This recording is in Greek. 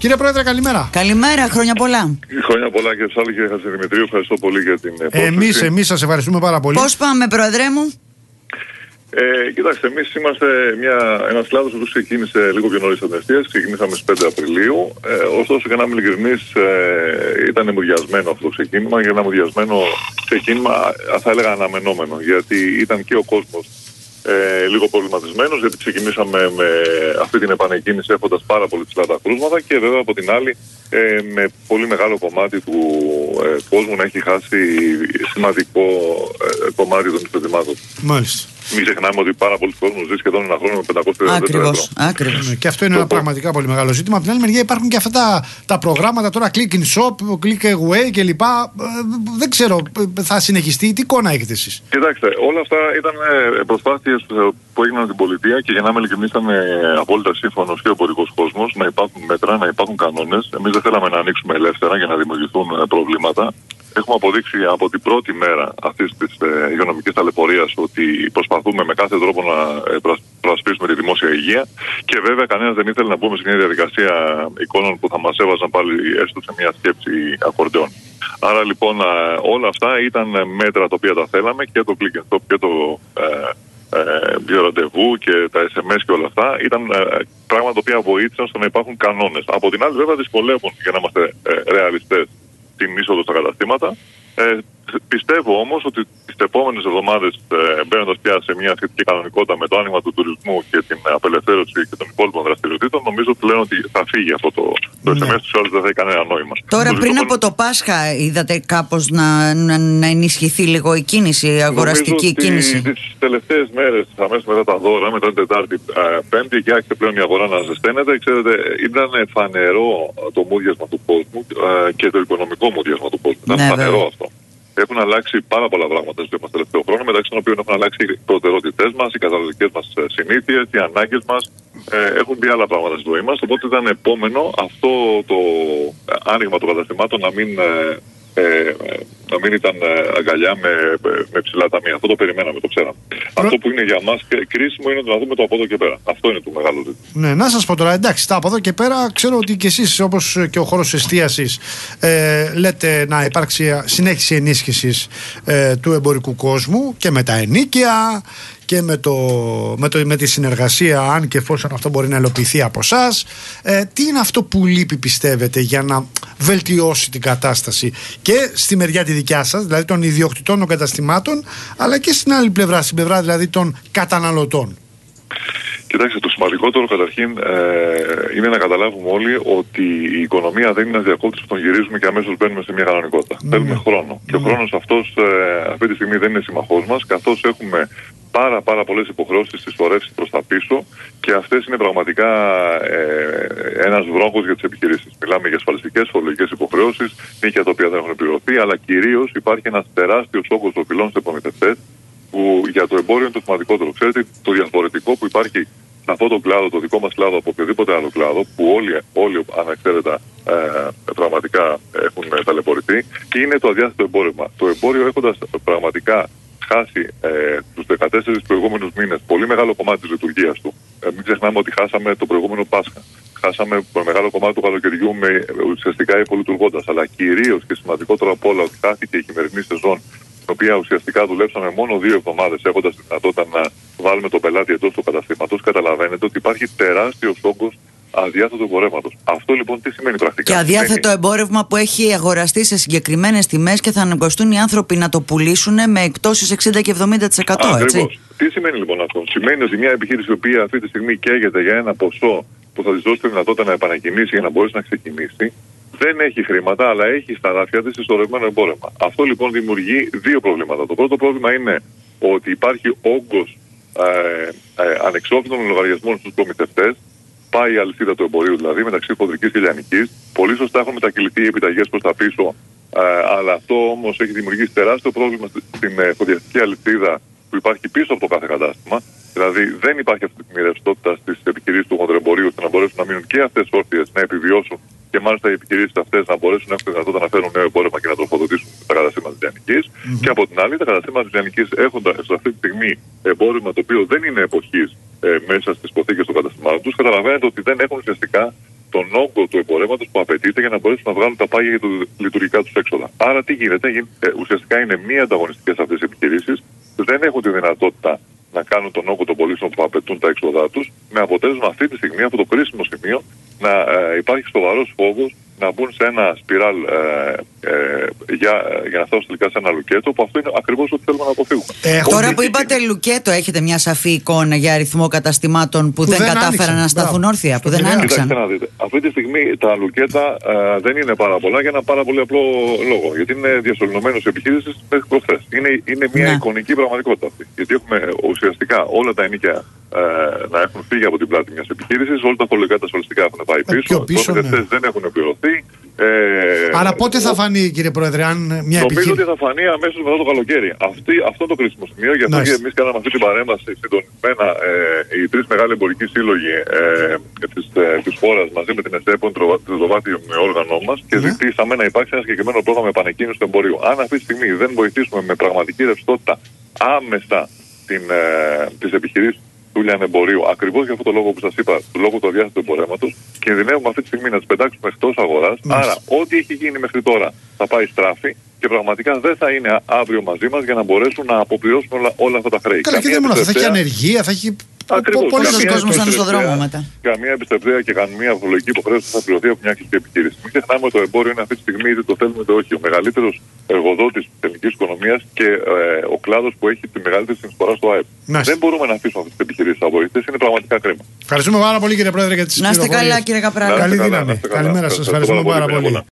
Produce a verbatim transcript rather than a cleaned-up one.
Κύριε Πρόεδρε, καλημέρα. Καλημέρα, χρόνια πολλά. Χρόνια πολλά και εσάς, κύριε Χατζηδημητρίου. Ευχαριστώ πολύ για την πρόσκληση. Εμείς, εμείς σας ευχαριστούμε πάρα πολύ. Πώς πάμε, Πρόεδρε μου? Ε, κοιτάξτε, εμείς είμαστε μια, ένας κλάδος που ξεκίνησε λίγο πιο νωρίς από την εστίαση. Ξεκινήσαμε στις πέντε Απριλίου. Ε, ωστόσο, για να είμαι ειλικρινής, ε, ήταν εμβουδιασμένο αυτό το ξεκίνημα. Για ένα εμβουδιασμένο ξεκίνημα, θα έλεγα αναμενόμενο. Γιατί ήταν και ο κόσμος ε, λίγο προβληματισμένος, γιατί ξεκινήσαμε με αυτή την επανεκκίνηση έχοντας πάρα πολύ ψηλά τα κρούσματα και βέβαια από την άλλη ε, με πολύ μεγάλο κομμάτι του ε, κόσμου να έχει χάσει σημαντικό ε, κομμάτι των εισοδημάτων. Μάλιστα. Μην ξεχνάμε ότι πάρα πολλοί κόσμοι ζει σχεδόν ένα χρόνο με πεντακόσια ευρώ. Ακριβώς, ακριβώς. Και αυτό είναι ένα πραγματικά πολύ μεγάλο ζήτημα. Από την άλλη μεριά υπάρχουν και αυτά τα, τα προγράμματα τώρα, click in shop, click away κλπ. Ε, δεν ξέρω, θα συνεχιστεί. Τι εικόνα έχετε εσείς? Κοιτάξτε, όλα αυτά ήταν προσπάθειες που έγιναν στην πολιτεία και για να είμαι ειλικρινής ήταν απόλυτα σύμφωνος και ο εμπορικός κόσμος να υπάρχουν μέτρα, να υπάρχουν κανόνες. Εμείς δεν θέλαμε να ανοίξουμε ελεύθερα για να δημιουργηθούν προβλήματα. Έχουμε αποδείξει από την πρώτη μέρα αυτής της ε, υγειονομικής ταλαιπωρίας ότι προσπαθούμε με κάθε τρόπο να ε, προασπίσουμε τη δημόσια υγεία και βέβαια κανένας δεν ήθελε να μπούμε σε μια διαδικασία εικόνων που θα μας έβαζαν πάλι έστω σε μια σκέψη ακορντεών. Άρα λοιπόν ε, όλα αυτά ήταν μέτρα τα οποία τα θέλαμε και το click and stop και το ε, ε, ραντεβού και τα ες εμ ες και όλα αυτά ήταν ε, πράγματα τα οποία βοήθησαν στο να υπάρχουν κανόνες. Από την άλλη βέβαια δυσκολεύουν, για να είμαστε ε, ρεαλιστές, την είσοδο στα καταστήματα. Ε, πιστεύω όμως ότι τις επόμενες εβδομάδες, ε, μπαίνοντας πια σε μια σχετική κανονικότητα με το άνοιγμα του τουρισμού και την απελευθέρωση και των υπόλοιπων δραστηριοτήτων, νομίζω πλέον ότι θα φύγει αυτό το, το ες εμ ες, τους άλλους δεν θα έχει κανένα νόημα. Τώρα, το πριν ζητώ, από το Πάσχα, είδατε κάπως να, να, να ενισχυθεί λίγο η κίνηση, η αγοραστική νομίζω κίνηση? Τις τελευταίες μέρες, αμέσως μετά τα δώρα, μετά την Τετάρτη, Πέμπτη και άρχισε πλέον η αγορά να ζεσταίνεται. Ξέρετε, ήταν φανερό το μούδιασμα του κόσμου ε, και το οικονομικό μούδιασμα του κόσμου. Ήταν ναι, φανερό βέβαια. αυτό. Έχουν αλλάξει πάρα πολλά πράγματα στο μας τελευταίο χρόνο, μεταξύ των οποίων έχουν αλλάξει οι προτεραιότητές μας, οι καταναλωτικές μας συνήθειες, οι ανάγκες μας. Ε, έχουν μπει άλλα πράγματα στη ζωή μας. Οπότε ήταν επόμενο αυτό το άνοιγμα των καταστημάτων να μην, ε, ε, να μην ήταν αγκαλιά με, με ψηλά ταμεία. Αυτό το περιμέναμε, το ξέραμε. Προ... Αυτό που είναι για μας κρίσιμο είναι να δούμε το από εδώ και πέρα. Αυτό είναι το μεγάλο ζήτημα. Ναι, να σας πω τώρα, εντάξει, τα από εδώ και πέρα ξέρω ότι και εσείς, όπως και ο χώρος εστίασης, ε, λέτε να υπάρξει συνέχιση ενίσχυσης ε, του εμπορικού κόσμου και με τα ενοίκια και με, το, με, το, με τη συνεργασία, αν και εφόσον αυτό μπορεί να ελοποιηθεί από εσάς. Ε, τι είναι αυτό που λείπει, πιστεύετε, για να βελτιώσει την κατάσταση και στη μεριά τη δικιά σας, δηλαδή των ιδιοκτητών των καταστημάτων, αλλά και στην άλλη πλευρά, στην πλευρά δηλαδή των καταναλωτών? Κοιτάξτε, το σημαντικότερο καταρχήν ε, είναι να καταλάβουμε όλοι ότι η οικονομία δεν είναι ένας διακόπτης που τον γυρίζουμε και αμέσως μπαίνουμε σε μια κανονικότητα. Mm. Θέλουμε χρόνο. Mm. Και ο χρόνος αυτός ε, αυτή τη στιγμή δεν είναι συμμαχός μας, καθώς έχουμε πάρα πάρα πολλές υποχρεώσεις στις φορεύσεις προς τα πίσω και αυτές είναι πραγματικά ε, ένας βρόχος για τις επιχειρήσεις. Μιλάμε για ασφαλιστικές, φορολογικές υποχρεώσεις, νίκια τα οποία δεν έχουν πληρωθεί, αλλά κυρίως υπάρχει ένας τεράστιος όγκος οφειλών στους επομηθευτές που για το εμπόριο είναι το σημαντικότερο. Ξέρετε, το διαφορετικό που υπάρχει σε αυτό το κλάδο, το δικό μας κλάδο από οποιοδήποτε άλλο κλάδο, που όλοι, όλοι αναξαίρετα ε, πραγματικά έχουν ταλαιπωρηθεί, είναι το αδιάθετο εμπόρευμα. Το εμπόριο έχοντας πραγματικά χάσει ε, τους δεκατέσσερις προηγούμενους μήνες πολύ μεγάλο κομμάτι της λειτουργίας του. Ε, μην ξεχνάμε ότι χάσαμε το προηγούμενο Πάσχα. Χάσαμε το μεγάλο κομμάτι του καλοκαιριού με ουσιαστικά υπολειτουργώντας. Αλλά κυρίως και σημαντικότερο απ' όλα ότι χάθηκε η χειμερινή σεζόν, την οποία ουσιαστικά δουλέψαμε μόνο δύο εβδομάδες έχοντας τη δυνατότητα να βάλουμε τον πελάτη εντός του καταστήματος. Καταλαβαίνετε ότι υπάρχει τεράστιος όγκος αδιάθετου εμπορεύματος. Αυτό λοιπόν τι σημαίνει πρακτικά? Και αδιάθετο εμπόρευμα που έχει αγοραστεί σε συγκεκριμένες τιμές και θα αναγκαστούν οι άνθρωποι να το πουλήσουν με εκπτώσεις εξήντα και εβδομήντα τοις εκατό. Ακριβώς. Τι σημαίνει λοιπόν αυτό? Σημαίνει ότι μια επιχείρηση η οποία αυτή τη στιγμή καίγεται για ένα ποσό που θα της δώσει τη δυνατότητα να επανακινήσει για να μπορέσει να ξεκινήσει, δεν έχει χρήματα, αλλά έχει στα δάφια της συσσωρευμένο εμπόρευμα. Αυτό λοιπόν δημιουργεί δύο προβλήματα. Το πρώτο πρόβλημα είναι ότι υπάρχει όγκος ε, ε, ανεξόφλητων λογαριασμών στους προμηθευτές. Πάει η αλυσίδα του εμπορίου δηλαδή μεταξύ χοντρικής και λιανικής. Πολύ σωστά έχουν μετακυληθεί οι επιταγές προς τα πίσω, ε, αλλά αυτό όμως έχει δημιουργήσει τεράστιο πρόβλημα στην χωδιαστική αλυσίδα που υπάρχει πίσω από το κάθε κατάστημα. Δηλαδή δεν υπάρχει αυτή τη ρευστότητα στις επιχειρήσεις του χοντρεμπορίου ώστε να μπορέσουν να μείνουν και αυτές όρθιες να επιβιώσουν και μάλιστα οι επιχειρήσεις αυτές να μπορέσουν να έχουν τη δυνατότητα να φέρουν νέο εμπόρευμα και να τροφοδοτήσουν τα καταστήματα της λιανικής. Mm-hmm. Και από την άλλη, τα καταστήματα της λιανικής έχοντας αυτή τη στιγμή εμπόρευμα το οποίο δεν είναι εποχής ε, μέσα στις υποθήκες των καταστημάτων τους, καταλαβαίνετε ότι δεν έχουν ουσιαστικά τον όγκο του εμπορεύματος που απαιτείται για να μπορέσουν να βγάλουν τα πάγια για τα λειτουργικά τους έξοδα. Άρα τι γίνεται, ε, ουσιαστικά είναι μη ανταγωνιστικές αυτές οι επιχειρήσεις, δεν έχουν τη δυνατότητα να κάνουν τον όγκο των πωλήσεων που απαιτούν τα έξοδά τους, με αποτέλεσμα αυτή τη στιγμή, αυτό το κρίσιμο σημείο, να ε, υπάρχει σοβαρός φόβος να μπουν σε ένα σπιράλ ε, ε, για, για να φτάσουν τελικά σε ένα λουκέτο, που αυτό είναι ακριβώς ό,τι θέλουμε να αποφύγουμε. Ε, τώρα που είπατε λουκέτο, έχετε μια σαφή εικόνα για αριθμό καταστημάτων που, που δεν, δεν κατάφεραν άνοιξαν, να σταθούν μπράβο. όρθια, που δεν άνοιξαν? Να δείτε. Αυτή τη στιγμή τα λουκέτα ε, δεν είναι πάρα πολλά για ένα πάρα πολύ απλό λόγο. Γιατί είναι διασωληνωμένος η επιχείρηση μέχρι προχθές. Είναι, είναι μια ναι. εικονική πραγματικότητα αυτή. Γιατί έχουμε ουσιαστικά όλα τα ενοίκια ε, να έχουν φύγει από την πλάτη μιας επιχείρησης, όλα τα φορολογικά τα ασφαλιστικά έχουν πάει πίσω, πίσω οι ναι. δεν έχουν πληρωθεί. Ε, Άρα πότε θα φανεί, κύριε Πρόεδρε, αν μια επιχείρηση. Νομίζω ότι θα φανεί αμέσως μετά το καλοκαίρι. Αυτή, αυτό είναι το κρίσιμο σημείο. Γι' αυτό nice. και εμείς κάναμε αυτή την παρέμβαση συντονισμένα ε, οι τρεις μεγάλοι εμπορικοί σύλλογοι ε, της, ε, της χώρας μαζί με την ΕΣΕΠΟΝ, το δωμάτιο με όργανό μας, και mm. ζητήσαμε να υπάρξει ένα συγκεκριμένο πρόγραμμα επανεκκίνησης του εμπορίου. Αν αυτή τη στιγμή δεν βοηθήσουμε με πραγματική ρευστότητα άμεσα την, ε, τις επιχειρήσεις του λιανεμπορίου, ακριβώς για αυτό το λόγο που σας είπα, το λόγο του αδιάστατου εμπορεύματος, κινδυνεύουμε αυτή τη στιγμή να τις πετάξουμε εκτός αγοράς. Mm. Άρα, ό,τι έχει γίνει μέχρι τώρα θα πάει στράφη και πραγματικά δεν θα είναι αύριο μαζί μας για να μπορέσουν να αποπληρώσουν όλα, όλα αυτά τα χρέη. Καλά, και δεν μόνο αυτό, θα έχει ανεργία, θα έχει. Ακριβώς. Πολλοί κόσμος θα είναι στον δρόμο μετά. Καμία επιστρεπτέα και καμία φορολογική υποχρέωση θα πληρωθεί από μια κλειστή επιχείρηση. Μην ξεχνάμε ότι το εμπόριο είναι αυτή τη στιγμή, είτε το θέλουμε είτε όχι, ο μεγαλύτερος εργοδότης της ελληνικής οικονομίας και ε, ο κλάδος που έχει τη μεγαλύτερη συνεισφορά στο ΑΕΠ. Να. Δεν μπορούμε να αφήσουμε αυτές τις επιχειρήσεις αβοήθητες, είναι πραγματικά κρίμα. Ευχαριστούμε πάρα πολύ, κύριε Πρόεδρε, για τις πληροφορίες. Να είστε καλά, κύριε Καπράλη. Καλή δύναμη. Καλημέρα σας. Ευχαριστούμε πάρα πολύ.